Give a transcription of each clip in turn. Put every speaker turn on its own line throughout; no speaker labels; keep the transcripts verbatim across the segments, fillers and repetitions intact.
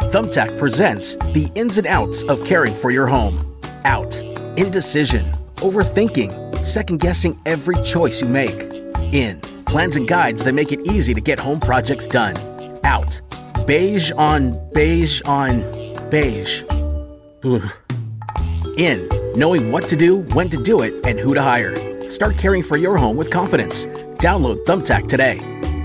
Thumbtack presents the ins and outs of caring for your home. Out. Indecision. Overthinking. Second-guessing every choice you make. In. Plans and guides that make it easy to get home projects done. Out. Beige on beige on beige. Ugh. In. Knowing what to do, when to do it, and who to hire. Start caring for your home with confidence. Download Thumbtack today.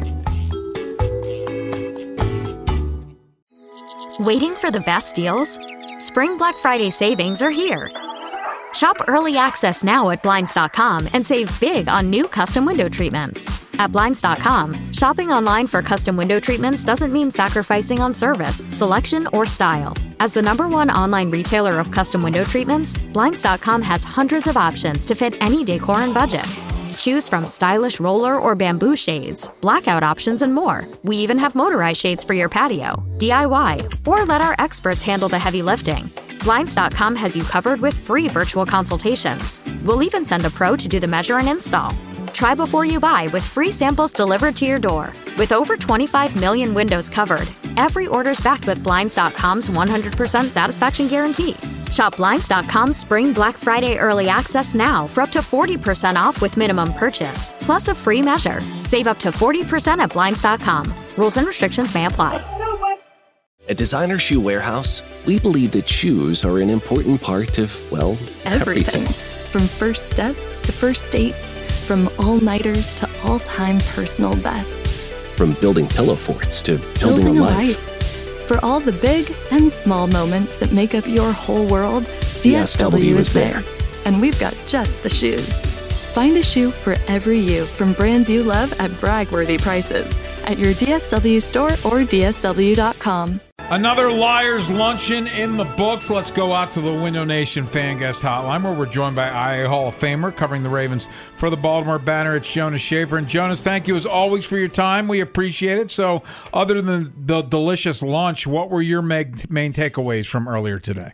Waiting for the best deals? Spring Black Friday savings are here. Shop early access now at Blinds dot com and save big on new custom window treatments. At Blinds dot com, shopping online for custom window treatments doesn't mean sacrificing on service, selection, or style. As the number one online retailer of custom window treatments, Blinds dot com has hundreds of options to fit any decor and budget. Choose from stylish roller or bamboo shades, blackout options, and more. We even have motorized shades for your patio, D I Y, or let our experts handle the heavy lifting. Blinds dot com has you covered with free virtual consultations. We'll even send a pro to do the measure and install. Try before you buy with free samples delivered to your door. With over twenty-five million windows covered, every order's backed with Blinds dot com's one hundred percent satisfaction guarantee. Shop Blinds dot com's Spring Black Friday Early Access now for up to forty percent off with minimum purchase, plus a free measure. Save up to forty percent at Blinds dot com. Rules and restrictions may apply.
At Designer Shoe Warehouse, we believe that shoes are an important part of, well, everything.
everything. From first steps to first dates, from all-nighters to all-time personal bests.
From building pillow forts to building,
building
a,
a
life.
life. For all the big and small moments that make up your whole world, D S W is there. And we've got just the shoes. Find a shoe for every you from brands you love at brag-worthy prices at your D S W store or D S W dot com.
Another Liars Luncheon in the books. Let's go out to the Window Nation Fan Guest Hotline, where we're joined by I A Hall of Famer covering the Ravens for the Baltimore Banner. It's Jonas Shaffer. And Jonas, thank you as always for your time. We appreciate it. So other than the delicious lunch, what were your main takeaways from earlier today?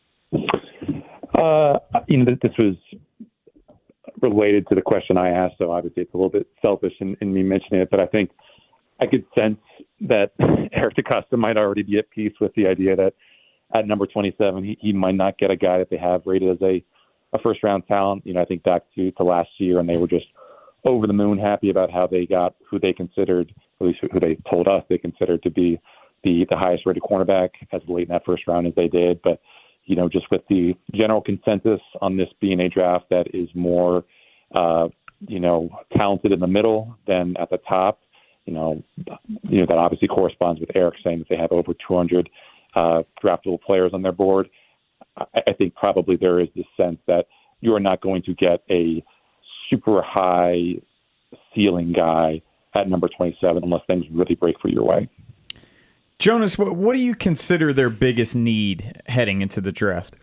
Uh, you know, this was related to the question I asked, so obviously it's a little bit selfish in, in me mentioning it, but I think I could sense that Eric DeCosta might already be at peace with the idea that at number twenty-seven, he, he might not get a guy that they have rated as a, a first-round talent. You know, I think back to, to last year, and they were just over the moon happy about how they got who they considered, at least who they told us they considered to be the, the highest-rated cornerback as late in that first round as they did. But, you know, just with the general consensus on this being a draft that is more, uh, you know, talented in the middle than at the top, You know, you know that obviously corresponds with Eric saying that they have over two hundred uh, draftable players on their board. I, I think probably there is this sense that you are not going to get a super high ceiling guy at number twenty-seven unless things really break for your way.
Jonas, what, what do you consider their biggest need heading into the draft?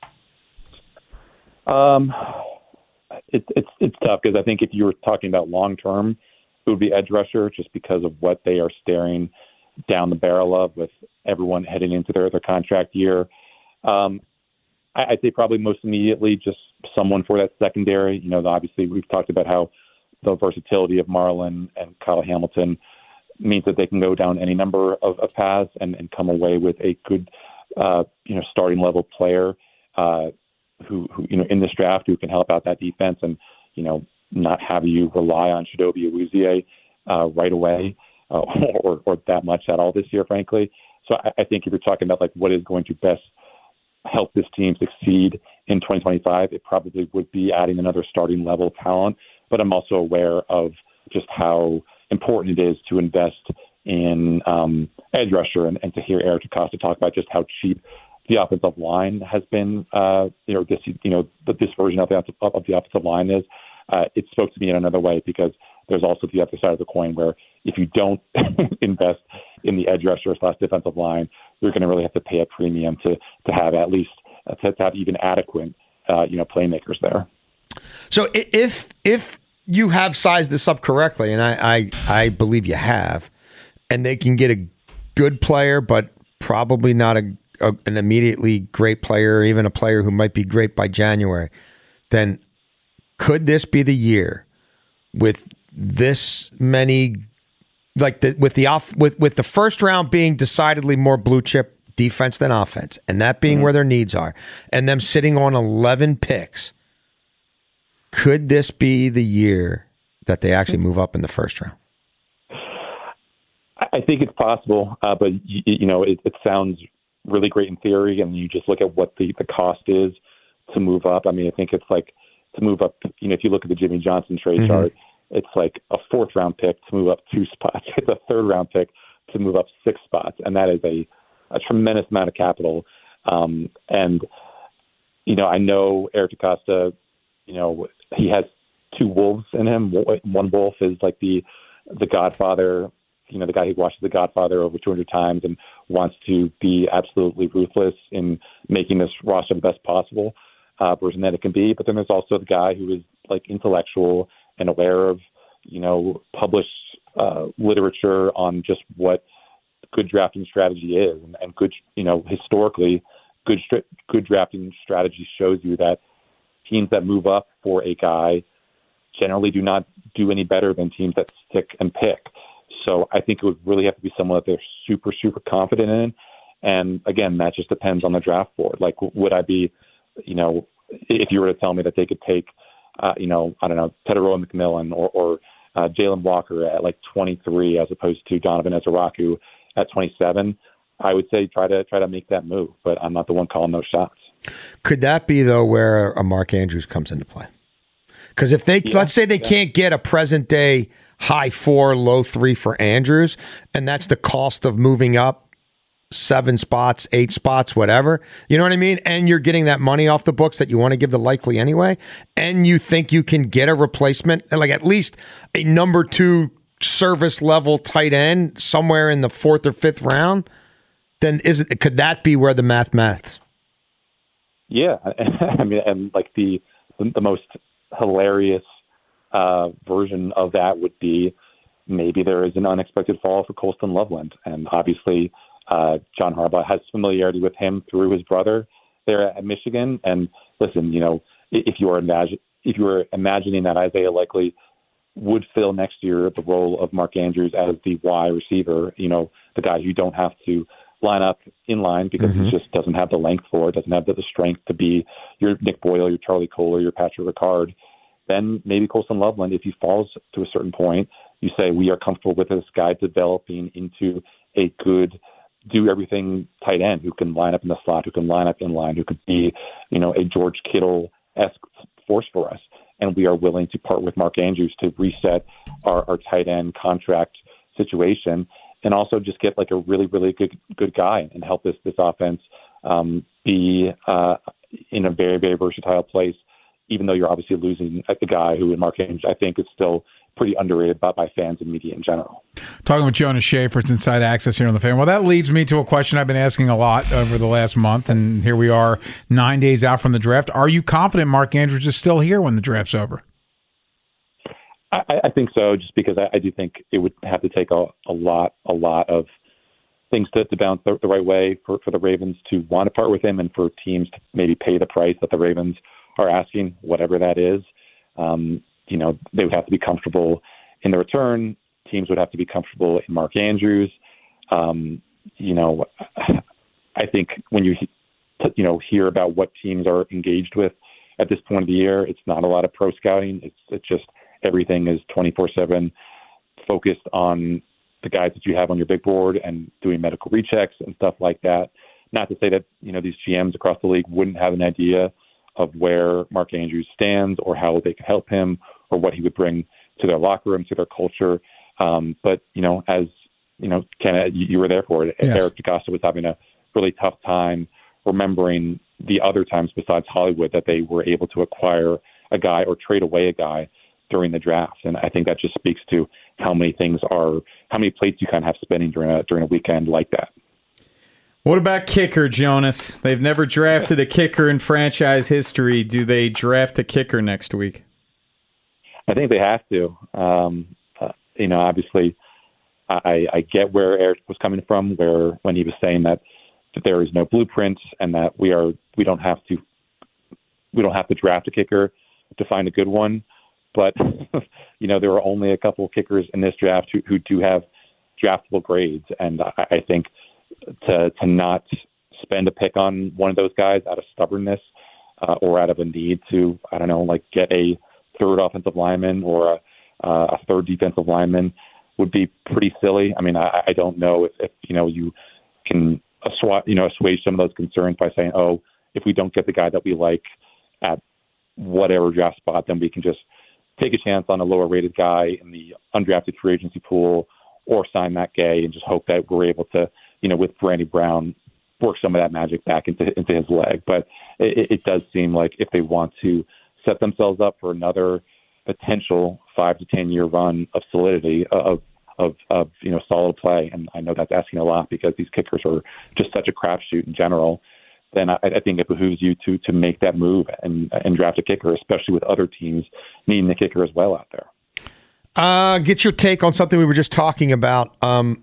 Um, it, it's it's tough because I think if you were talking about long term, it would be edge rusher just because of what they are staring down the barrel of with everyone heading into their, their contract year. Um, I, I'd say probably most immediately just someone for that secondary. You know, obviously we've talked about how the versatility of Marlon and Kyle Hamilton means that they can go down any number of, of paths and, and come away with a good, uh, you know, starting level player uh, who, who, you know, in this draft who can help out that defense and, you know, not have you rely on Chidobe Awuzie uh, right away uh, or, or that much at all this year, frankly. So I, I think if you're talking about like what is going to best help this team succeed in twenty twenty-five, it probably would be adding another starting level talent. But I'm also aware of just how important it is to invest in um, edge rusher and, and to hear Eric DeCosta talk about just how cheap the offensive line has been, uh, you know, this, you know, this version of the, of the offensive line is. Uh, it spoke to me in another way because there's also the other side of the coin where if you don't invest in the edge rusher slash defensive line, you're going to really have to pay a premium to to have at least uh, to, to have even adequate uh, you know playmakers there.
So if if you have sized this up correctly, and I, I I believe you have, and they can get a good player, but probably not a, a an immediately great player, or even a player who might be great by January, then could this be the year with this many, like the, with the off with, with the first round being decidedly more blue chip defense than offense, and that being
Mm-hmm.
where their needs are, and them sitting on eleven picks, could this be the year that they actually move up in the first round?
I think it's possible, uh, but you, you know, it, it sounds really great in theory, and you just look at what the, the cost is to move up. I mean, I think it's like to move up. You know, if you look at the Jimmy Johnson trade
Mm-hmm.
chart, it's like a fourth round pick to move up two spots. It's a third round pick to move up six spots, and that is a, a tremendous amount of capital. Um, and you know, I know Eric DeCosta. You know, he has two wolves in him. One wolf is like the the Godfather. You know, the guy who watches The Godfather over two hundred times and wants to be absolutely ruthless in making this roster the best possible uh, version that it can be. But then there's also the guy who is like intellectual and aware of, you know, published uh, literature on just what good drafting strategy is. And, and good, you know, historically, good, good drafting strategy shows you that teams that move up for a guy generally do not do any better than teams that stick and pick. So I think it would really have to be someone that they're super, super confident in. And again, that just depends on the draft board. Like, would I be, you know, if you were to tell me that they could take, uh, you know, I don't know, Tedero McMillan or, or uh, Jalen Walker at like twenty-three as opposed to Donovan Ezeraku at twenty-seven, I would say try to try to make that move. But I'm not the one calling those shots.
Could that be, though, where a Mark Andrews comes into play? Because if they, yeah, let's say they yeah. can't get a present day high four, low three for Andrews, and that's the cost of moving up seven spots, eight spots, whatever. You know what I mean? And you're getting that money off the books that you want to give to Likely anyway, and you think you can get a replacement, like at least a number two service level tight end somewhere in the fourth or fifth round, then is it, could that be where the math maths?
Yeah. I mean, and like the, the, the most hilarious uh, version of that would be maybe there is an unexpected fall for Colston Loveland. And obviously, uh, John Harbaugh has familiarity with him through his brother there at Michigan. And listen, you know, if you are imagine if you were imagining that Isaiah Likely would fill next year the role of Mark Andrews as the Y receiver, you know, the guy you don't have to line up in line because mm-hmm. he just doesn't have the length for it, doesn't have the, the strength to be your Nick Boyle, your Charlie Kohler, your Patrick Ricard, then maybe Colston Loveland, if he falls to a certain point, you say we are comfortable with this guy developing into a good, do everything tight end who can line up in the slot, who can line up in line, who could be, you know, a George Kittle-esque force for us. And we are willing to part with Mark Andrews to reset our, our tight end contract situation and also just get like a really, really good good guy and help this this offense um, be uh, in a very, very versatile place, even though you're obviously losing a guy who in Mark Andrews I think is still pretty underrated by, by fans and media in general.
Talking with Jonas Shaffer, it's Inside Access here on The Fan. Well, that leads me to a question I've been asking a lot over the last month, and here we are nine days out from the draft. Are you confident Mark Andrews is still here when the draft's over?
I, I think so, just because I, I do think it would have to take a, a lot, a lot of things to, to bounce the, the right way for, for the Ravens to want to part with him and for teams to maybe pay the price that the Ravens are asking, whatever that is. Um, you know, they would have to be comfortable in the return. Teams would have to be comfortable in Mark Andrews. Um, you know, I think when you, you know, hear about what teams are engaged with at this point of the year, it's not a lot of pro scouting. It's, it's just everything is twenty-four seven focused on the guys that you have on your big board and doing medical rechecks and stuff like that. Not to say that, you know, these G Ms across the league wouldn't have an idea of where Mark Andrews stands or how they could help him or what he would bring to their locker room, to their culture. Um, but, you know, as, you know, Ken, you, you were there for it. Yes. Eric DeCosta was having a really tough time remembering the other times besides Hollywood that they were able to acquire a guy or trade away a guy during the draft. And I think that just speaks to how many things are, how many plates you kind of have spinning during a, during a weekend like that.
What about kicker, Jonas? They've never drafted a kicker in franchise history. Do they draft a kicker next week?
I think they have to. Um, uh, you know, obviously, I, I get where Eric was coming from, where when he was saying that, that there is no blueprint and that we are we don't have to we don't have to draft a kicker to find a good one. But you know, there are only a couple of kickers in this draft who, who do have draftable grades, and I, I think to to not spend a pick on one of those guys out of stubbornness uh, or out of a need to, I don't know, like get a third offensive lineman or a, uh, a third defensive lineman would be pretty silly. I mean, I, I don't know if, if, you know, you can assuage, you know, assuage some of those concerns by saying, oh, if we don't get the guy that we like at whatever draft spot, then we can just take a chance on a lower rated guy in the undrafted free agency pool or sign Matt Gay and just hope that we're able to, you know, with Randy Brown, work some of that magic back into into his leg. But it, it does seem like if they want to set themselves up for another potential five to ten year run of solidity of of of you know solid play, and I know that's asking a lot because these kickers are just such a crapshoot in general, then I, I think it behooves you to to make that move and and draft a kicker, especially with other teams needing the kicker as well out there.
Uh, get your take on something we were just talking about. Um,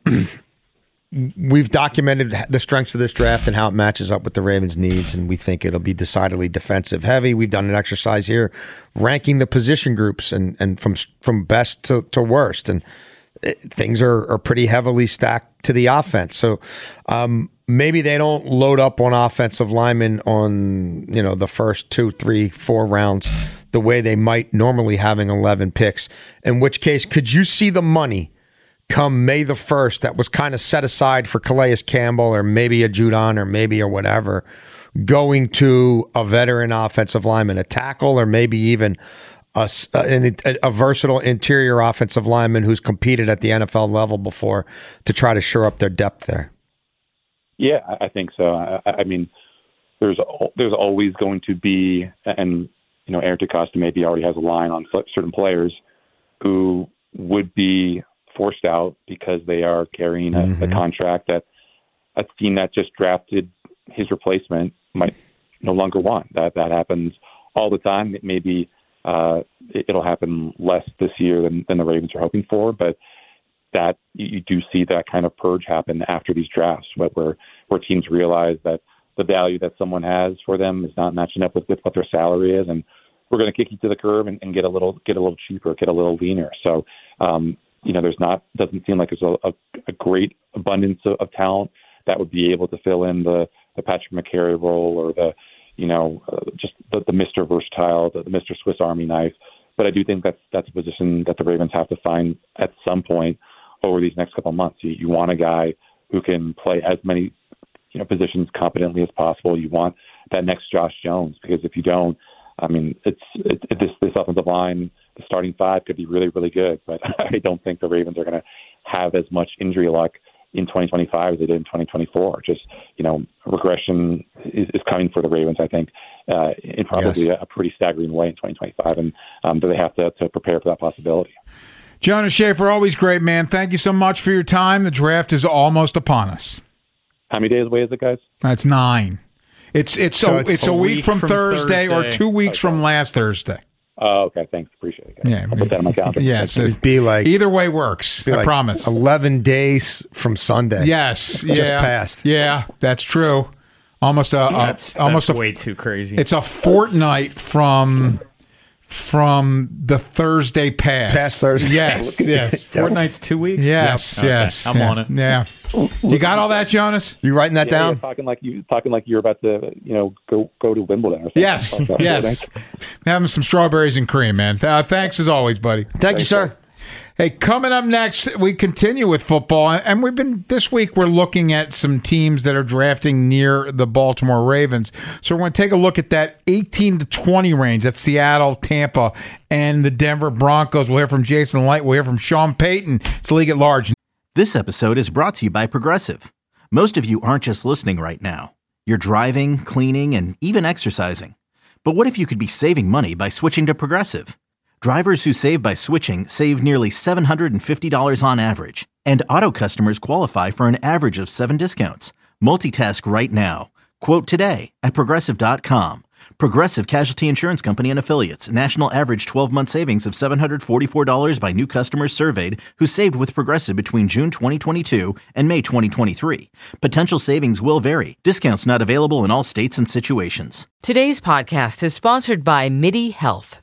we've documented the strengths of this draft and how it matches up with the Ravens' needs, and we think it'll be decidedly defensive heavy. We've done an exercise here ranking the position groups and, and from from best to, to worst, and it, things are, are pretty heavily stacked to the offense. So um, maybe they don't load up on offensive linemen on you know the first two, three, four rounds the way they might normally having eleven picks, in which case could you see the money come May the first that was kind of set aside for Calais Campbell or maybe a Judon or maybe or whatever, going to a veteran offensive lineman, a tackle, or maybe even a, a, a versatile interior offensive lineman who's competed at the N F L level before to try to shore up their depth there?
Yeah, I think so. I, I mean, there's there's always going to be, and you know, Eric DeCosta maybe already has a line on certain players who would be forced out because they are carrying a, mm-hmm. a contract that a team that just drafted his replacement might no longer want. That that happens all the time. It maybe uh, it, it'll happen less this year than, than the Ravens are hoping for, but that you, you do see that kind of purge happen after these drafts, where where, where teams realize that the value that someone has for them is not matching up with, with what their salary is, and we're going to kick you to the curb and, and get a little get a little cheaper, get a little leaner. So. Um, You know, there's not doesn't seem like there's a, a, a great abundance of, of talent that would be able to fill in the, the Patrick McCary role or the, you know, uh, just the, the Mister Versatile, the, the Mister Swiss Army knife. But I do think that's that's a position that the Ravens have to find at some point over these next couple of months. You, you want a guy who can play as many, you know, positions competently as possible. You want that next Josh Jones, because if you don't, I mean, it's it, it, this this offensive line. The starting five could be really, really good, but I don't think the Ravens are going to have as much injury luck in twenty twenty-five as they did in twenty twenty-four. Just, you know, regression is, is coming for the Ravens, I think, uh, in probably yes. a, a pretty staggering way in twenty twenty-five, and um, they have to, to prepare for that possibility.
Jonas Shaffer, always great, man. Thank you so much for your time. The draft is almost upon us.
How many days away is it, guys?
That's nine. It's it's so a, it's, it's a, a week, week from, from Thursday, Thursday or two weeks okay. from last Thursday.
Oh, okay. Thanks. Appreciate it, guys. Yeah, I'll put that on my calendar.
Yeah, so
it'd be like
either way works. I
like
promise.
Eleven days from Sunday.
Yes,
just
yeah,
passed.
Yeah, that's true. Almost a, a
that's,
almost
that's
a,
way too crazy.
It's a fortnight from from the Thursday past.
Past Thursday.
Yes, yes.
Fortnight's two weeks.
Yes,
yep.
yes.
Okay. I'm
yeah.
on it.
Yeah. You got all that, Jonas?
You writing that
yeah,
down?
Yeah, talking like you talking like you're about to, you know, go go to Wimbledon or something.
Yes, yes. Having some strawberries and cream, man. Uh, thanks as always, buddy.
Thank Thanks, you, sir. sir.
Hey, coming up next, we continue with football, and we've been this week. We're looking at some teams that are drafting near the Baltimore Ravens. So we're going to take a look at that eighteen to twenty range. That's Seattle, Tampa, and the Denver Broncos. We'll hear from Jason Light. We'll hear from Sean Payton. It's the league at large.
This episode is brought to you by Progressive. Most of you aren't just listening right now. You're driving, cleaning, and even exercising. But what if you could be saving money by switching to Progressive? Drivers who save by switching save nearly seven hundred fifty dollars on average. And auto customers qualify for an average of seven discounts. Multitask right now. Quote today at Progressive dot com. Progressive Casualty Insurance Company and Affiliates. National average twelve-month savings of seven hundred forty-four dollars by new customers surveyed who saved with Progressive between June twenty twenty-two and May twenty twenty-three. Potential savings will vary. Discounts not available in all states and situations.
Today's podcast is sponsored by MIDI Health.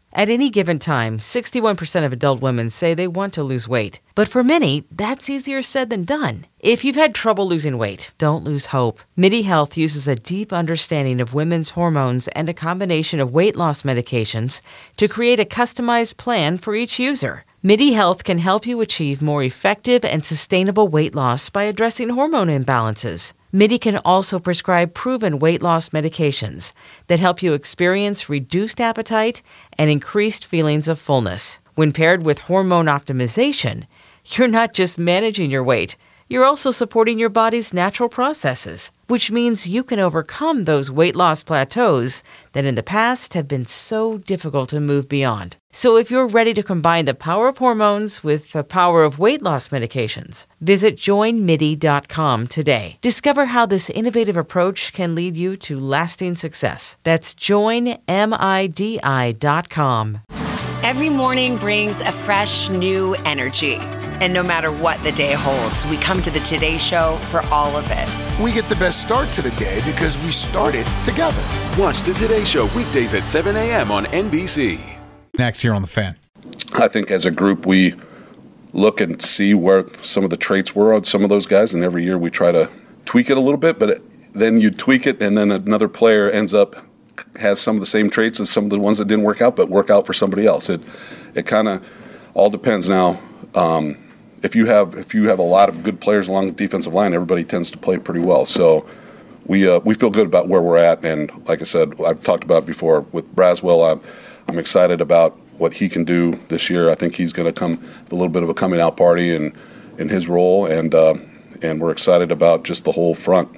At any given time, sixty-one percent of adult women say they want to lose weight. But for many, that's easier said than done. If you've had trouble losing weight, don't lose hope. MIDI Health uses a deep understanding of women's hormones and a combination of weight loss medications to create a customized plan for each user. MIDI Health can help you achieve more effective and sustainable weight loss by addressing hormone imbalances. MIDI can also prescribe proven weight loss medications that help you experience reduced appetite and increased feelings of fullness. When paired with hormone optimization, you're not just managing your weight, you're also supporting your body's natural processes, which means you can overcome those weight loss plateaus that in the past have been so difficult to move beyond. So if you're ready to combine the power of hormones with the power of weight loss medications, visit join midi dot com today. Discover how this innovative approach can lead you to lasting success. That's join midi dot com.
Every morning brings a fresh, new energy. And no matter what the day holds, we come to the Today Show for all of it.
We get the best start to the day because we started together.
Watch the Today Show weekdays at seven a.m. on N B C.
Next here on The Fan.
I think as a group, we look and see where some of the traits were on some of those guys, and every year we try to tweak it a little bit, but it, then you tweak it, and then another player ends up has some of the same traits as some of the ones that didn't work out, but work out for somebody else. It it kind of all depends now. Um, if you have if you have a lot of good players along the defensive line, everybody tends to play pretty well. So we uh, we feel good about where we're at, and like I said, I've talked about it before with Braswell. I'm I'm excited about what he can do this year. I think he's going to come with a little bit of a coming out party in in his role, and uh, and we're excited about just the whole front.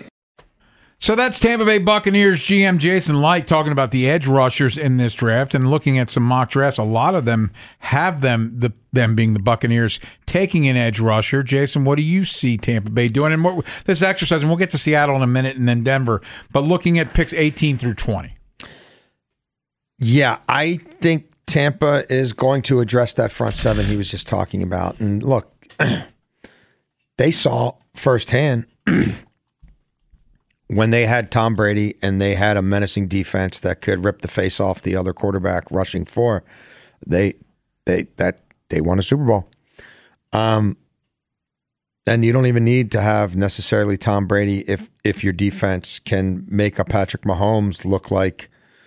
So that's Tampa Bay Buccaneers G M Jason Licht talking about the edge rushers in this draft and looking at some mock drafts. A lot of them have them, the them being the Buccaneers, taking an edge rusher. Jason, what do you see Tampa Bay doing? And what, this exercise, and we'll get to Seattle in a minute and then Denver, but looking at picks eighteen through twenty.
Yeah, I think Tampa is going to address that front seven he was just talking about. And look, they saw firsthand when they had Tom Brady and they had a menacing defense that could rip the face off the other quarterback rushing for, they they that they won a Super Bowl. Um, and you don't even need to have necessarily Tom Brady if if your defense can make a Patrick Mahomes look like,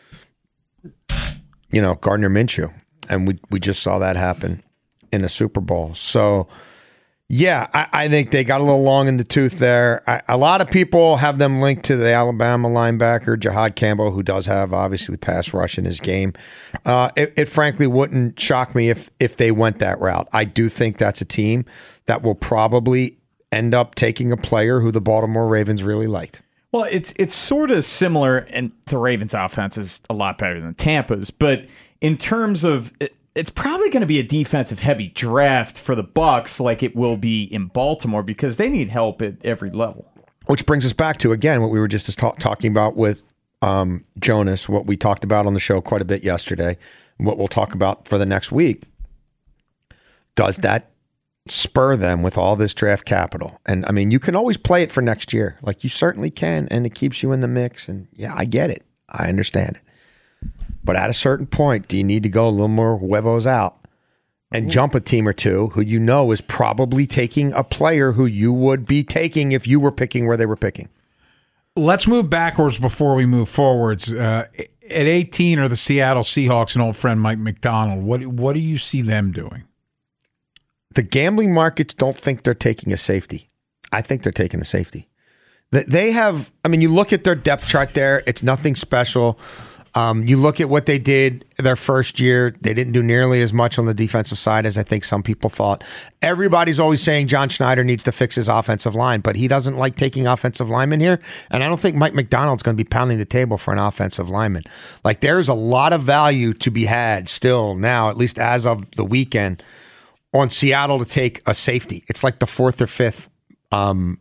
you know, Gardner Minshew. And we we just saw that happen in a Super Bowl. So yeah, I, I think they got a little long in the tooth there. I, a lot of people have them linked to the Alabama linebacker, Jahad Campbell, who does have, obviously, pass rush in his game. Uh, it, it frankly wouldn't shock me if if they went that route. I do think that's a team that will probably end up taking a player who the Baltimore Ravens really liked.
Well, it's it's sort of similar, and the Ravens' offense is a lot better than Tampa's, but in terms of... It, It's probably going to be a defensive-heavy draft for the Bucs, like it will be in Baltimore, because they need help at every level.
Which brings us back to, again, what we were just ta- talking about with um, Jonas, what we talked about on the show quite a bit yesterday, and what we'll talk about for the next week. Does that spur them with all this draft capital? And, I mean, you can always play it for next year. Like, you certainly can, and it keeps you in the mix. And, yeah, I get it. I understand it. But at a certain point, do you need to go a little more huevos out and jump a team or two who you know is probably taking a player who you would be taking if you were picking where they were picking?
Let's move backwards before we move forwards. Uh, at eighteen are the Seattle Seahawks and old friend Mike McDonald. What, what do you see them doing?
The gambling markets don't think they're taking a safety. I think they're taking a safety. They have, I mean, you look at their depth chart there, it's nothing special. Um, you look at what they did their first year. They didn't do nearly as much on the defensive side as I think some people thought. Everybody's always saying John Schneider needs to fix his offensive line, but he doesn't like taking offensive linemen here. And I don't think Mike McDonald's going to be pounding the table for an offensive lineman. Like, there's a lot of value to be had still now, at least as of the weekend, on Seattle to take a safety. It's like the fourth or fifth um,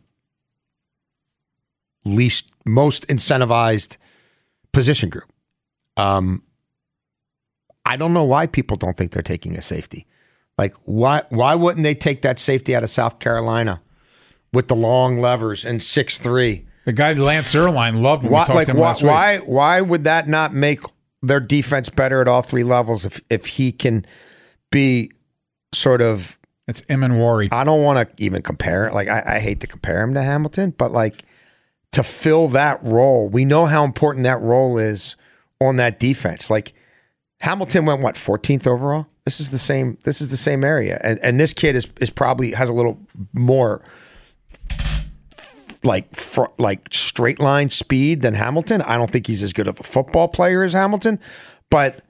least, most incentivized position group. Um, I don't know why people don't think they're taking a safety. Like, why why wouldn't they take that safety out of South Carolina with the long levers and six three?
The guy Lance Zierlein loved when
why,
we talked
like,
to him
why,
last week.
Why, why would that not make their defense better at all three levels if if he can be sort of.
It's Emanwari.
I don't want to even compare it. Like I, I hate to compare him to Hamilton, but like to fill that role, we know how important that role is on that defense. Like Hamilton went what fourteenth overall. This is the same. This is the same area, and and this kid is is probably has a little more like fr- like straight line speed than Hamilton. I don't think he's as good of a football player as Hamilton, but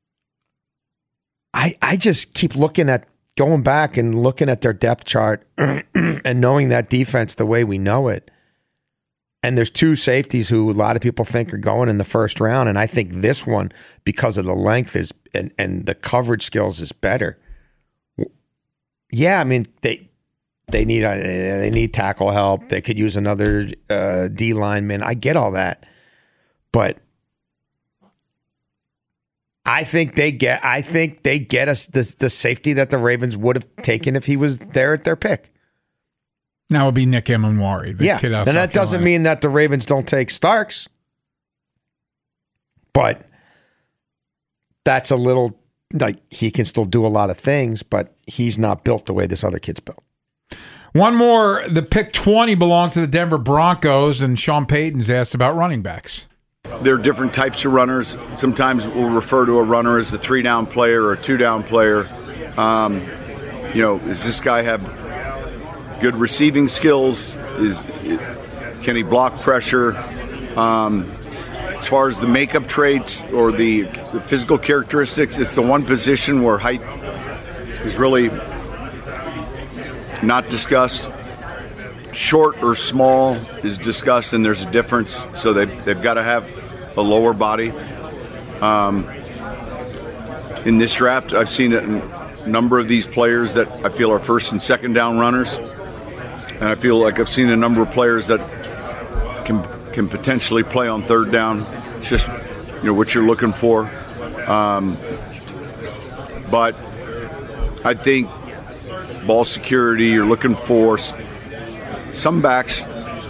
I I just keep looking at going back and looking at their depth chart and knowing that defense the way we know it. And there's two safeties who a lot of people think are going in the first round, and I think this one, because of the length is and, and the coverage skills, is better. Yeah, I mean they they need a, they need tackle help. They could use another uh, D lineman. I get all that, but I think they get. I think they get us the the safety that the Ravens would have taken if he was there at their pick.
Now it would be Nick Emanwari. The
yeah,
kid out
and that
South
doesn't
Carolina.
mean that the Ravens don't take Starks, but that's a little like he can still do a lot of things, but he's not built the way this other kid's built.
One more. The pick twenty belonged to the Denver Broncos, and Sean Payton's asked about running backs.
There are different types of runners. Sometimes we'll refer to a runner as a three-down player or a two-down player. Um, you know, does this guy have good receiving skills? Is can he block pressure? Um, as far as the makeup traits or the, the physical characteristics, it's the one position where height is really not discussed. Short or small is discussed, and there's a difference. So they've, they've got to have a lower body. Um, in this draft, I've seen a number of these players that I feel are first and second down runners. And I feel like I've seen a number of players that can can potentially play on third down. It's just, you know, what you're looking for. Um, but I think ball security, you're looking for. Some backs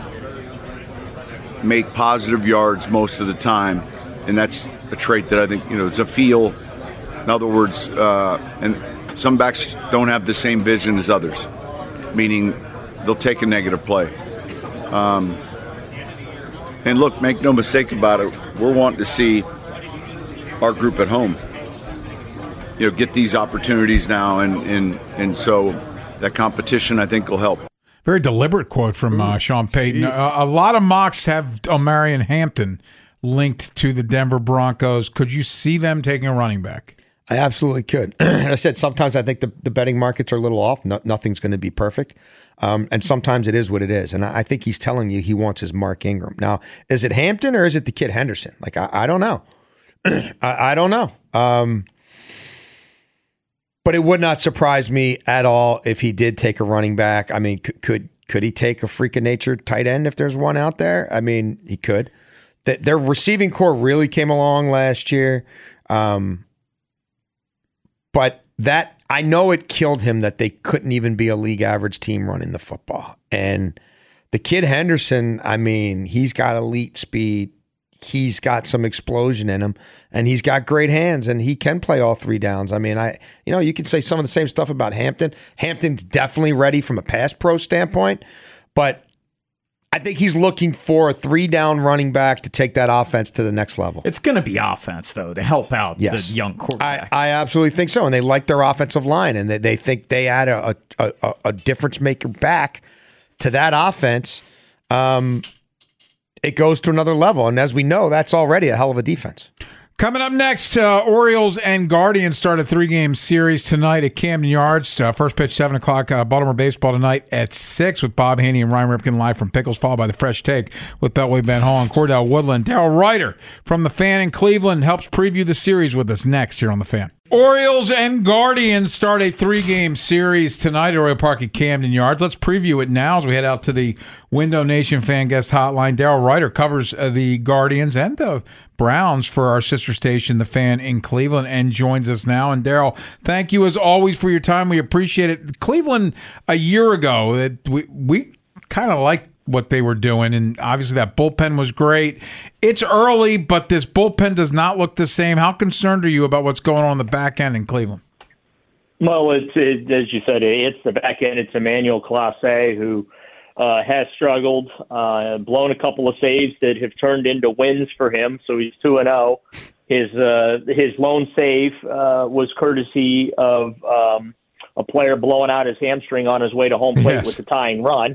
make positive yards most of the time, and that's a trait that I think, you know, it's a feel. In other words, uh, and some backs don't have the same vision as others, meaning they'll take a negative play. Um, and look, make no mistake about it, we're wanting to see our group at home, you know, get these opportunities now, and, and, and so that competition, I think, will help.
Very deliberate quote from uh, Sean Payton. A, a lot of mocks have Omarion Hampton linked to the Denver Broncos. Could you see them taking a running back?
I absolutely could. I said sometimes I think the, the betting markets are a little off. No, nothing's going to be perfect. Um, and sometimes it is what it is. And I, I think he's telling you he wants his Mark Ingram. Now, is it Hampton or is it the kid Henderson? Like, I, I don't know. I, I don't know. Um, but it would not surprise me at all if he did take a running back. I mean, could could, could he take a freak of nature tight end if there's one out there? I mean, he could. The, their receiving core really came along last year. Um, but that, I know it killed him that they couldn't even be a league average team running the football. And the kid Henderson, I mean, he's got elite speed. He's got some explosion in him, and he's got great hands, and he can play all three downs. I mean, I you know, you can say some of the same stuff about Hampton. Hampton's definitely ready from a pass pro standpoint, but I think he's looking for a three-down running back to take that offense to the next level.
It's going to be offense, though, to help out
yes.
the young quarterback.
I, I absolutely think so, and they like their offensive line, and they, they think they add a, a, a, a difference-maker back to that offense. Um It goes to another level, and as we know, that's already a hell of a defense.
Coming up next, uh, Orioles and Guardians start a three-game series tonight at Camden Yards. Uh, first pitch, seven o'clock. Uh, Baltimore baseball tonight at six with Bob Haney and Ryan Ripken live from Pickles, followed by the Fresh Take with Beltway Ben Hall and Cordell Woodland. Darryl Ryder from The Fan in Cleveland helps preview the series with us next here on The Fan. Orioles and Guardians start a three-game series tonight at Royal Park at Camden Yards. Let's preview it now as we head out to the Window Nation Fan Guest Hotline. Darryl Ryder covers uh, the Guardians and the Browns for our sister station, The Fan in Cleveland, and joins us now. And Darryl, thank you as always for your time. We appreciate it. Cleveland, a year ago, it, we, we kind of like what they were doing, and obviously that bullpen was great. It's early, but this bullpen does not look the same. How concerned are you about what's going on in the back end in Cleveland?
Well, it's it, as you said, it's the back end. It's Emmanuel Clase, who uh, has struggled, uh, blown a couple of saves that have turned into wins for him. So he's two and zero. His uh, his lone save uh, was courtesy of um, a player blowing out his hamstring on his way to home plate
Yes.
with the tying run.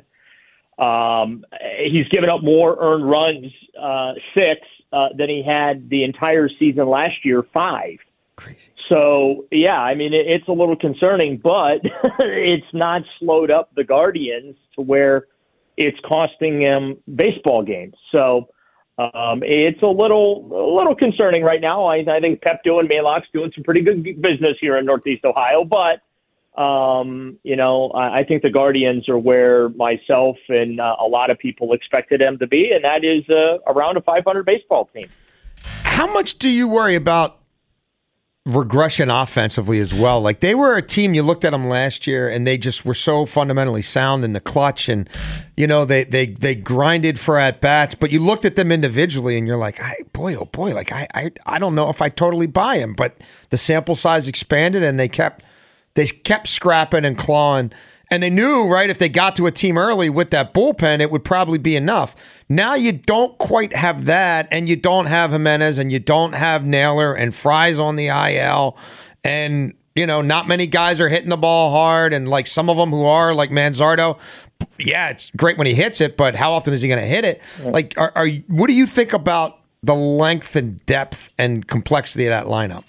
Um, he's given up more earned runs, uh, six, uh, than he had the entire season last year, five.
Crazy.
So, yeah, I mean, it, it's a little concerning, but it's not slowed up the Guardians to where it's costing them baseball games. So um, it's a little a little concerning right now. I, I think Pep doing Maalock's doing some pretty good business here in Northeast Ohio, but Um, you know, I, I think the Guardians are where myself and uh, a lot of people expected them to be, and that is uh, around a five hundred baseball team.
How much do you worry about regression offensively as well? Like, they were a team, you looked at them last year, and they just were so fundamentally sound in the clutch, and, you know, they they they grinded for at-bats, but you looked at them individually, and you're like, I, boy, oh boy, like, I, I, I don't know if I totally buy them, but the sample size expanded, and they kept... They kept scrapping and clawing, and they knew, right, if they got to a team early with that bullpen, it would probably be enough. Now you don't quite have that, and you don't have Jimenez, and you don't have Naylor, and Fry's on the I L, and, you know, not many guys are hitting the ball hard, and, like, some of them who are, like Manzardo, yeah, it's great when he hits it, but how often is he going to hit it? Like, are, are what do you think about the length and depth and complexity of that lineup?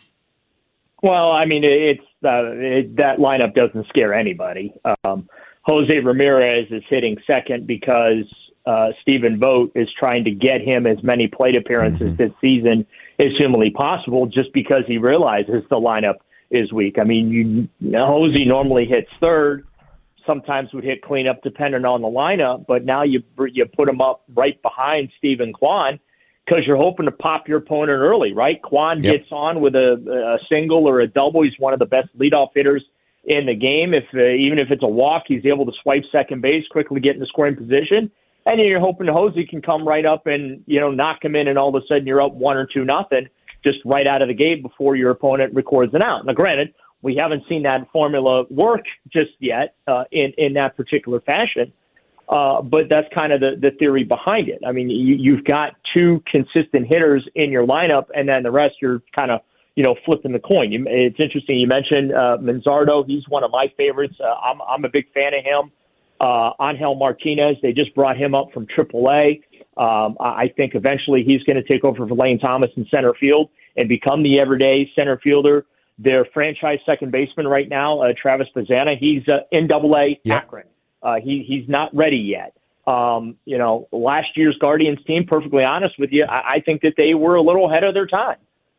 Well, I mean, it's uh, it, that lineup doesn't scare anybody. Um, Jose Ramirez is hitting second because uh, Stephen Vogt is trying to get him as many plate appearances mm-hmm. this season as humanly possible, just because he realizes the lineup is weak. I mean, you, Jose normally hits third, sometimes would hit cleanup depending on the lineup, but now you you put him up right behind Stephen Kwan, because you're hoping to pop your opponent early, right? Kwan yep. gets on with a, a single or a double. He's one of the best leadoff hitters in the game. If uh, even if it's a walk, he's able to swipe second base, quickly get into scoring position. And then you're hoping Jose can come right up and, you know, knock him in, and all of a sudden you're up one or two nothing just right out of the gate before your opponent records an out. Now, granted, we haven't seen that formula work just yet uh, in, in that particular fashion. Uh, but that's kind of the, the theory behind it. I mean, you, you've got two consistent hitters in your lineup, and then the rest you're kind of, you know, flipping the coin. You, it's interesting. You mentioned uh, Manzardo. He's one of my favorites. Uh, I'm, I'm a big fan of him. Uh, Angel Martinez, they just brought him up from triple A. Um, I think eventually he's going to take over for Lane Thomas in center field and become the everyday center fielder. Their franchise second baseman right now, uh, Travis Bazzana, he's uh, in double A
yep.
Akron. Uh, he he's not ready yet. Um, you know, last year's Guardians team, perfectly honest with you, I, I think that they were a little ahead of their time.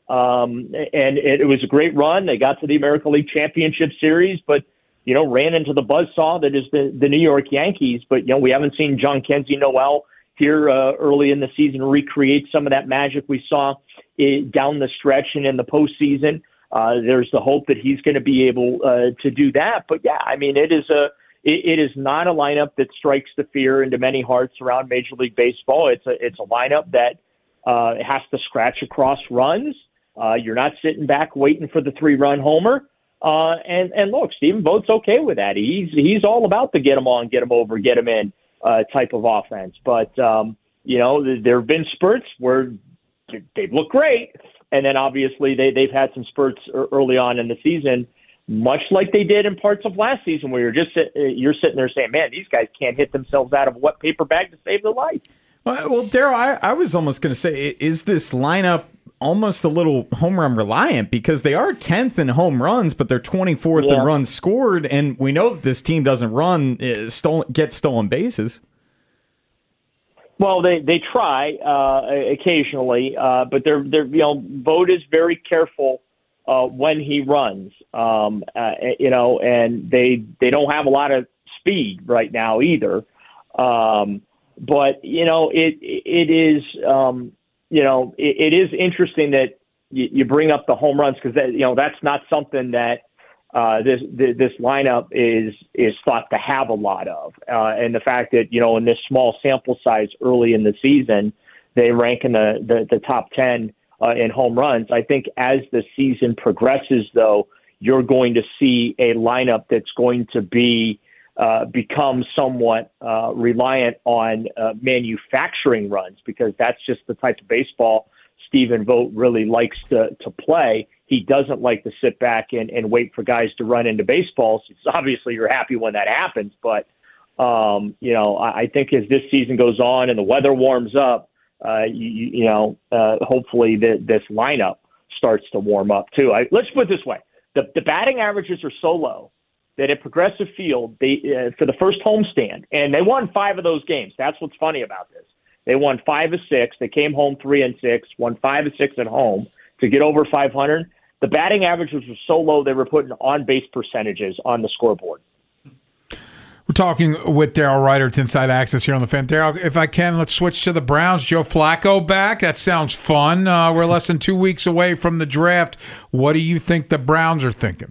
Um, and it, it was a great run. They got to the American League Championship Series, but, you know, ran into the buzzsaw that is the, the New York Yankees. But, you know, we haven't seen John Kenzie Noel here uh, early in the season recreate some of that magic we saw it, down the stretch and in the postseason. Uh, there's the hope that he's going to be able uh, to do that. But, yeah, I mean, it is a It is not a lineup that strikes the fear into many hearts around Major League Baseball. It's a it's a lineup that uh, has to scratch across runs. Uh, you're not sitting back waiting for the three-run homer. Uh, and and look, Stephen Vogt's okay with that. He's he's all about the get him on, get him over, get him in uh, type of offense. But um, you know, there have been spurts where they've looked great, and then obviously they they've had some spurts early on in the season, much like they did in parts of last season, where you're just sit, you're sitting there saying, "Man, these guys can't hit themselves out of a wet paper bag to save their life."
Well, well Daryl, I, I was almost going to say, is this lineup almost a little home run reliant, because they are tenth in home runs, but they're twenty-fourth
yeah.
in runs scored, and we know that this team doesn't run uh, stolen get stolen bases.
Well, they they try uh, occasionally, uh, but they're they're you know Vogt is very careful uh, when he runs, um, uh, you know, and they they don't have a lot of speed right now either. Um, but you know, it it is um, you know it, it is interesting that you, you bring up the home runs, because that you know that's not something that uh, this this lineup is is thought to have a lot of. Uh, and the fact that, you know, in this small sample size early in the season, they rank in the, the, the top ten uh, in home runs. I think as the season progresses, though, you're going to see a lineup that's going to be uh, become somewhat uh, reliant on uh, manufacturing runs, because that's just the type of baseball Stephen Vogt really likes to, to play. He doesn't like to sit back and, and wait for guys to run into baseballs. It's obviously, you're happy when that happens, but um, you know, I, I think as this season goes on and the weather warms up, uh, you, you know, uh, hopefully the, this lineup starts to warm up too. I, let's put it this way. The, the batting averages are so low that at Progressive Field, they uh, for the first homestand, and they won five of those games. That's what's funny about this. They won five of six. They came home three and six, won five of six at home to get over five hundred. The batting averages were so low they were putting on-base percentages on the scoreboard.
We're talking with Daryl Ryder at Inside Access here on the Fan. Daryl, if I can, let's switch to the Browns. Joe Flacco back. That sounds fun. Uh, we're less than two weeks away from the draft. What do you think the Browns are thinking?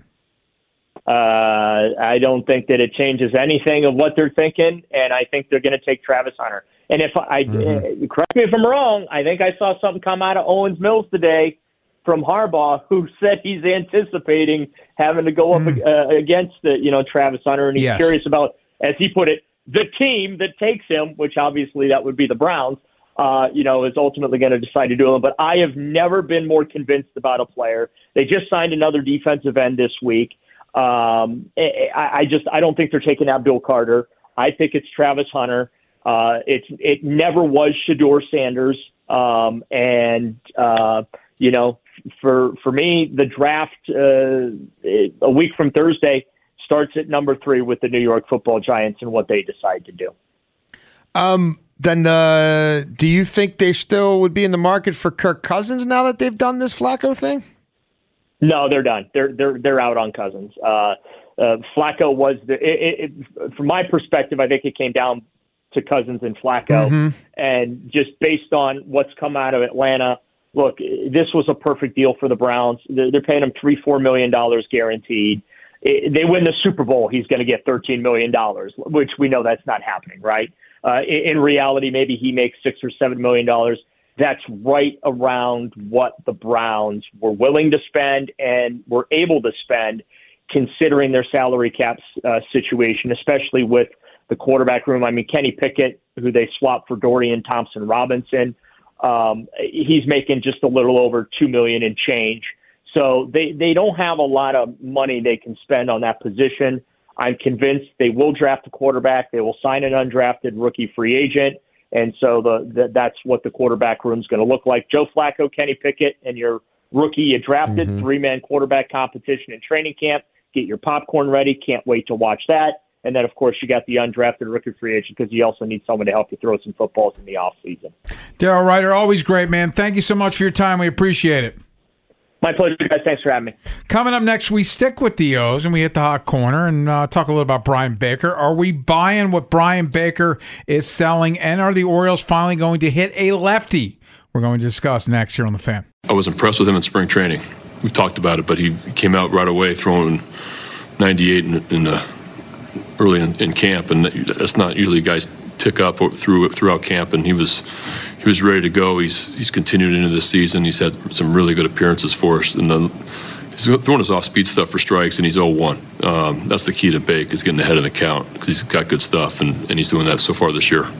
Uh, I don't think that it changes anything of what they're thinking, and I think they're going to take Travis Hunter. And if I mm-hmm. uh, correct me if I'm wrong, I think I saw something come out of Owens Mills today from Harbaugh, who said he's anticipating having to go up mm. uh, against the, you know, Travis Hunter, and he's yes. curious about, as he put it, the team that takes him, which obviously that would be the Browns, uh, you know, is ultimately going to decide to do it. But I have never been more convinced about a player. They just signed another defensive end this week. Um, I, I just I don't think they're taking Abdul Carter. I think it's Travis Hunter. Uh, it's it never was Shedeur Sanders, um, and uh, you know, for for me, the draft uh, a week from Thursday starts at number three with the New York Football Giants and what they decide to do.
Um, then, uh, do you think they still would be in the market for Kirk Cousins now that they've done this Flacco thing?
No, they're done. They're they're they're out on Cousins. Uh, uh, Flacco was the. It, it, from my perspective, I think it came down to Cousins and Flacco, mm-hmm. and just based on what's come out of Atlanta. Look, this was a perfect deal for the Browns. They're, they're paying him three, four million dollars guaranteed. It, they win the Super Bowl, he's going to get thirteen million dollars, which we know that's not happening, right? Uh, in, in reality, maybe he makes six or seven million dollars. That's right around what the Browns were willing to spend and were able to spend, considering their salary cap uh, situation, especially with the quarterback room. I mean, Kenny Pickett, who they swapped for Dorian Thompson-Robinson, um, he's making just a little over two million dollars in change. So they, they don't have a lot of money they can spend on that position. I'm convinced they will draft a quarterback. They will sign an undrafted rookie free agent. And so the, the that's what the quarterback room is going to look like. Joe Flacco, Kenny Pickett, and your rookie you drafted, mm-hmm. three-man quarterback competition in training camp. Get your popcorn ready. Can't wait to watch that. And then, of course, you got the undrafted rookie free agent because you also need someone to help you throw some footballs in the offseason.
Daryl Ryder, always great, man. Thank you so much for your time. We appreciate it.
My pleasure, guys. Thanks for having me.
Coming up next, we stick with the O's and we hit the hot corner and uh, talk a little about Brian Baker. Are we buying what Brian Baker is selling, and are the Orioles finally going to hit a lefty? We're going to discuss next here on The Fan.
I was impressed with him in spring training. We've talked about it, but he came out right away throwing ninety-eight in, in the, early in, in camp, and that's not usually guys tick up through throughout camp, and he was he was ready to go. He's he's continued into this season. He's had some really good appearances for us, and then he's throwing his off-speed stuff for strikes, and he's oh one. Um, that's the key to Bake, is getting ahead of the count, because he's got good stuff, and, and he's doing that so far this year.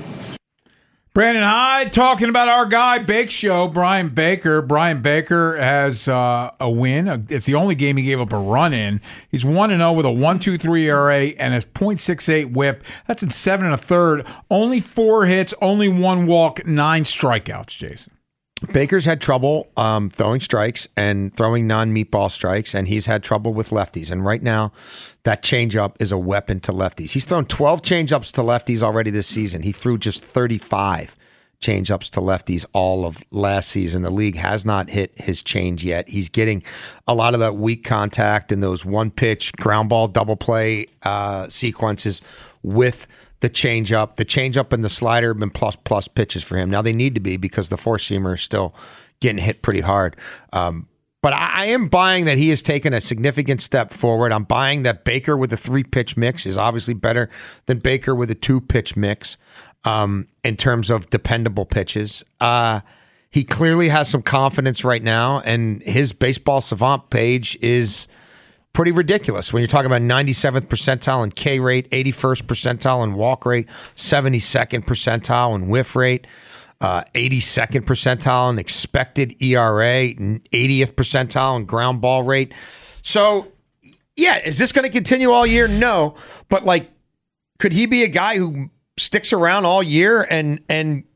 Brandon Hyde talking about our guy, Bake Show, Brian Baker. Brian Baker has uh, a win. It's the only game he gave up a run in. He's one and oh with a one point two three E R A and a point six eight whip. That's in seven and a third. Only four hits, only one walk, nine strikeouts, Jason.
Baker's had trouble um, throwing strikes and throwing non-meatball strikes, and he's had trouble with lefties. And right now, that changeup is a weapon to lefties. He's thrown twelve changeups to lefties already this season. He threw just thirty-five changeups to lefties all of last season. The league has not hit his change yet. He's getting a lot of that weak contact and those one-pitch ground ball double play uh, sequences with the changeup. The changeup and the slider have been plus-plus pitches for him. Now they need to be, because the four-seamer is still getting hit pretty hard. Um, But I, I am buying that he has taken a significant step forward. I'm buying that Baker with a three-pitch mix is obviously better than Baker with a two-pitch mix um, in terms of dependable pitches. Uh, he clearly has some confidence right now, and his Baseball Savant page is pretty ridiculous when you're talking about ninety-seventh percentile in K rate, eighty-first percentile in walk rate, seventy-second percentile in whiff rate. Uh, eighty-second percentile in expected E R A, eightieth percentile in ground ball rate. So, yeah, is this going to continue all year? No. But, like, could he be a guy who sticks around all year and and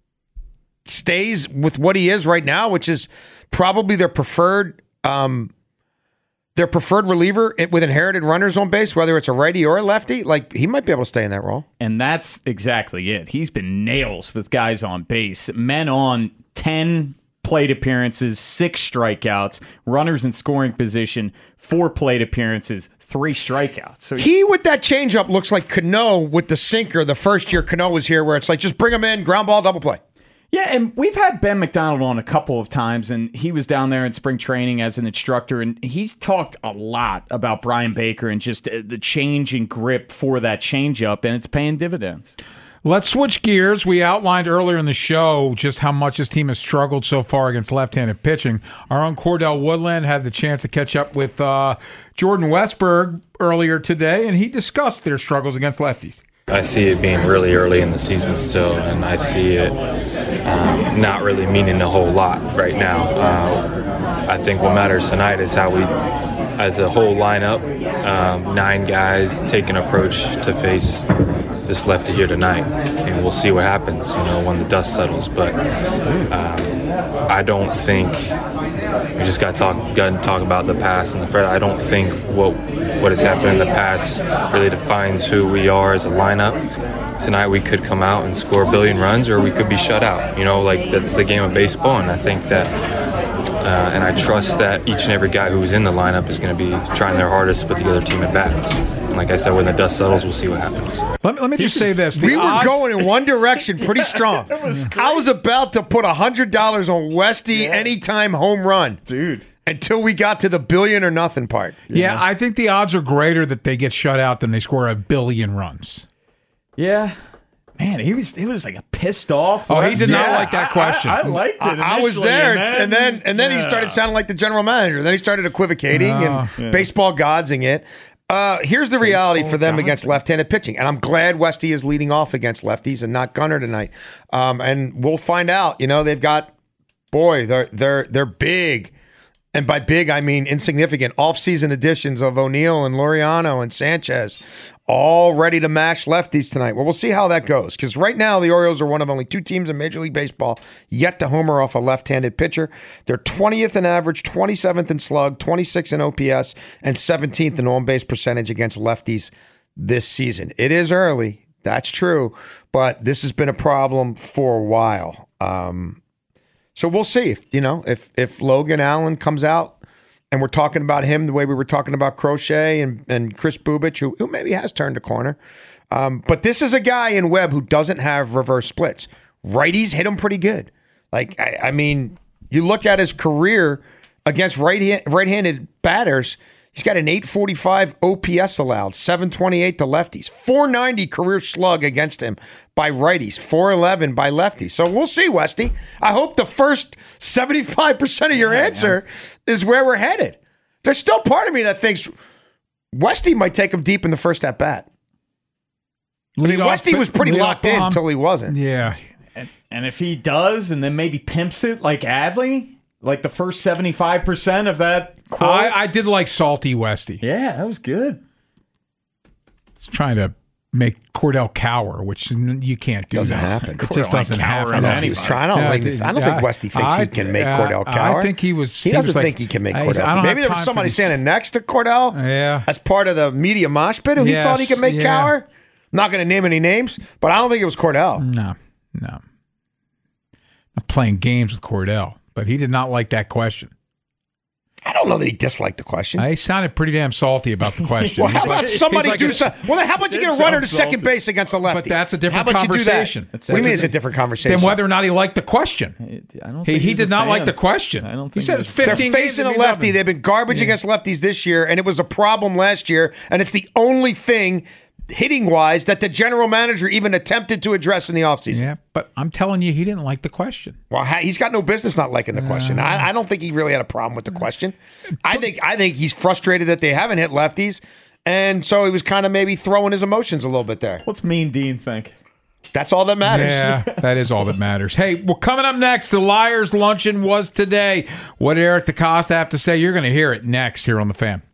stays with what he is right now, which is probably their preferred um, their preferred reliever with inherited runners on base, whether it's a righty or a lefty? Like, he might be able to stay in that role.
And that's exactly it. He's been nails with guys on base. Men on ten plate appearances, six strikeouts, runners in scoring position, four plate appearances, three strikeouts. So
he with that changeup looks like Cano with the sinker the first year Cano was here, where it's like, just bring him in, ground ball, double play.
Yeah, and we've had Ben McDonald on a couple of times, and he was down there in spring training as an instructor, and he's talked a lot about Brian Baker and just the change in grip for that changeup, and it's paying dividends.
Let's switch gears. We outlined earlier in the show just how much his team has struggled so far against left-handed pitching. Our own Cordell Woodland had the chance to catch up with uh, Jordan Westberg earlier today, and he discussed their struggles against lefties.
I see it being really early in the season still, and I see it um, not really meaning a whole lot right now. Uh, I think what matters tonight is how we, as a whole lineup, um, nine guys take an approach to face this lefty here tonight, and we'll see what happens, you know, when the dust settles. But um, I don't think we just got to talk, got to talk about the past and the present. I don't think what what has happened in the past really defines who we are as a lineup. Tonight we could come out and score a billion runs, or we could be shut out. You know, like, that's the game of baseball, and I think that, uh, and I trust that each and every guy who's in the lineup is going to be trying their hardest to put together team at bats. And like I said, when the dust settles, we'll see what happens.
Let me, let me just say this. The
we
odds-
were going in one direction pretty strong. was I was about to put one hundred dollars on Westy yeah. anytime home run.
Dude.
Until we got to the billion or nothing part.
Yeah, yeah, I think the odds are greater that they get shut out than they score a billion runs.
Yeah. Man, he was he was like a pissed off.
Oh, he did
yeah.
not like that question.
I, I liked it.
I, I was there,
and then
and then and then
yeah.
he started sounding like the general manager. Then he started equivocating
Oh.
and
Yeah.
baseball godsing it. Uh, here's the reality
Baseball
for them
godsing.
against left-handed pitching, and I'm glad Westy is leading off against lefties and not Gunnar tonight. Um, and we'll find out. You know, they've got boy, they're they're they're big. And by big, I mean insignificant off-season additions of O'Neill and Laureano and Sanchez, all ready to mash lefties tonight. Well, we'll see how that goes, because right now the Orioles are one of only two teams in Major League Baseball yet to homer off a left-handed pitcher. They're twentieth in average, twenty-seventh in slug, twenty-sixth in O P S, and seventeenth in on-base percentage against lefties this season. It is early, that's true, but this has been a problem for a while. Um So we'll see if, you know, if if Logan Allen comes out and we're talking about him the way we were talking about Crochet and, and Chris Bubich, who, who maybe has turned a corner. Um, but this is a guy in Webb who doesn't have reverse splits. Righties hit him pretty good. Like, I, I mean, you look at his career against right right-handed batters, he's got an eight forty-five O P S allowed, seven twenty-eight to lefties, four ninety career slug against him by righties, four eleven by lefties. So we'll see, Westy. I hope the first seventy-five percent of your yeah, answer yeah. is where we're headed. There's still part of me that thinks Westy might take him deep in the first at bat. I mean, Westy was pretty locked in until he wasn't.
Yeah.
And, and if he does, and then maybe pimps it like Adley, like the first seventy-five percent of that quote.
I, I did like Salty Westy.
Yeah, that was good.
He's trying to make Cordell cower, which you can't do.
Doesn't
that.
happen.
It
Cordell
just doesn't happen.
I don't know if he was trying. I don't,
Yeah,
like,
did-
I don't
yeah,
think Westy thinks
I-
he can make
I-
Cordell cower.
I think he was.
He,
he
doesn't
was like,
think he can make
I- I don't
Cordell.
have
Maybe there
time
was
for
somebody
this.
standing next to Cordell
Yeah.
as part of the media mosh pit who he
Yes,
thought he could make
yeah.
cower. I'm not going to name any names, but I don't think it was Cordell.
No, no. Not playing games with Cordell, but he did not like that question.
I don't don't know that he disliked the question.
He sounded pretty damn salty about the question.
Well, how
He's
about
like-
somebody
he's like
do
a-
something? Well, then how about you get a runner to second base against a lefty?
But that's a different
how about
conversation.
You do that? What do you mean it's a different conversation?
Then whether or not he liked the question.
I don't
He,
think
he
he's
did
a
not
fan.
like the question.
I don't
He
think
said
he's
it's
a fan.
fifteen
They're facing a
games, it
lefty.
means
They've been garbage
Yeah.
against lefties this year, and it was a problem last year, and it's the only thing hitting-wise that the general manager even attempted to address in the offseason.
Yeah, but I'm telling you, he didn't like the question.
Well, ha- he's got no business not liking the question. I, I don't think he really had a problem with the question. I think I think he's frustrated that they haven't hit lefties, and so he was kind of maybe throwing his emotions a little bit there.
What's Mean Dean think?
That's all that matters.
Yeah, that is all that matters. Hey, well, coming up next, the Liars Luncheon was today. What did Eric DeCosta have to say? You're going to hear it next here on The Fan.